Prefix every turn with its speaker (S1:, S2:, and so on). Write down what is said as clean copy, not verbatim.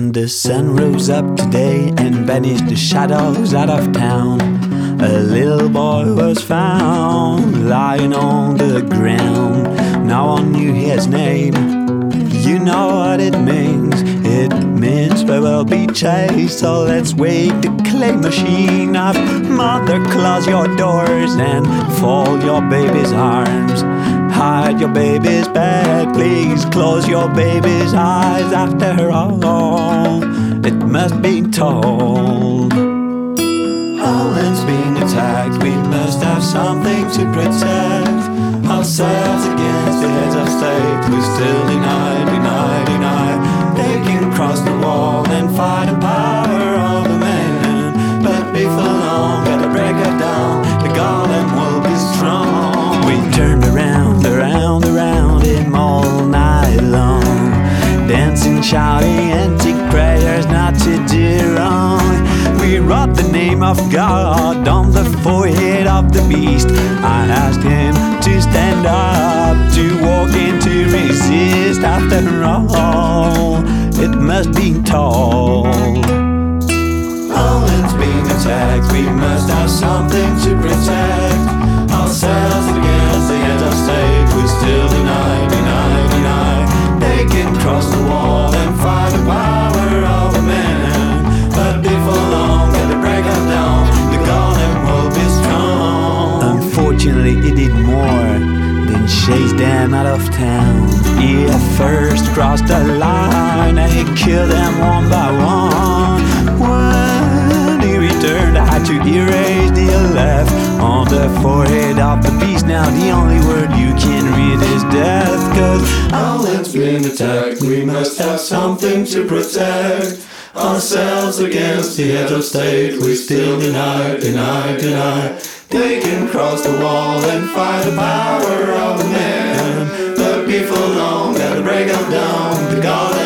S1: When the sun rose up today and banished the shadows out of town, a little boy was found lying on the ground. No one knew his name. You know what it means. It means we will be chased. So let's wake the clay machine up. Mother, close your doors and fold your baby's arms. Hide your baby's bed, please close your baby's eyes. After all, it must be told, Poland's being attacked. We must have something to protect ourselves against the heads of state. We still deny. They can cross the wall and fight the power of the man. But before long, gotta break it down. The golem will be strong. We turned around him all night long, dancing, shouting, empty prayers not to do wrong. We wrote the name of God on the forehead of the beast. I asked him to stand up, to walk and to resist. After all, it must be told, Poland's being attacked. We must have something to protect ourselves against the heads of state. We still deny. They can cross the wall and fight the power of a man. But before long, gotta break us down. The golem will be strong. Unfortunately, it did more than chase them out of town. He at first crossed the line and he killed them one by one. When he returned, I had to erase the left on the forehead of the beast. Now the only word you can read is death. Cause Poland's being attacked. We must have something to protect ourselves against the head of state. We still deny. They can cross the wall and fight the power of a man. But before long, gotta break them down. The God